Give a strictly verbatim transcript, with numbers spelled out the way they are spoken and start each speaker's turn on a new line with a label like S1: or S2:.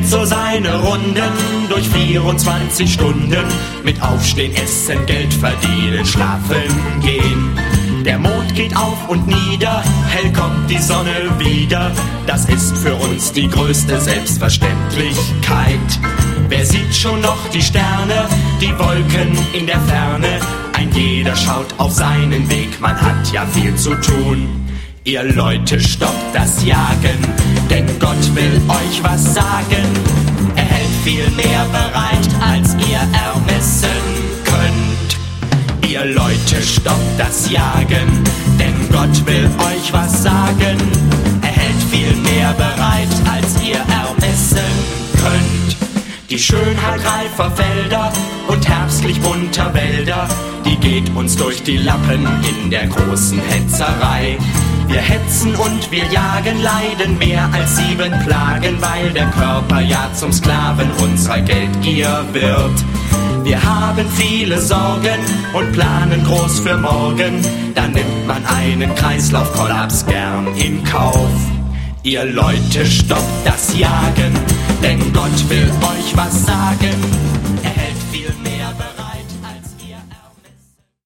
S1: so seine Runden durch vierundzwanzig Stunden. Mit Aufstehen, Essen, Geld verdienen, schlafen gehen. Der Mond geht auf und nieder, hell kommt die Sonne wieder. Das ist für uns die größte Selbstverständlichkeit. Wer sieht schon noch die Sterne, die Wolken in der Ferne? Ein jeder schaut auf seinen Weg, man hat ja viel zu tun. Ihr Leute, stoppt das Jagen, denn Gott will euch was sagen. Er hält viel mehr bereit, als ihr ermessen könnt. Ihr Leute, stoppt das Jagen, denn Gott will euch was sagen. Er hält viel mehr bereit, als ihr ermessen könnt. Die Schönheit reifer Felder und herbstlich bunter Wälder, die geht uns durch die Lappen in der großen Hetzerei. Wir hetzen und wir jagen, leiden mehr als sieben Plagen, weil der Körper ja zum Sklaven unserer Geldgier wird. Wir haben viele Sorgen und planen groß für morgen, dann nimmt man einen Kreislaufkollaps gern in Kauf. Ihr Leute, stoppt das Jagen, denn Gott will euch was sagen.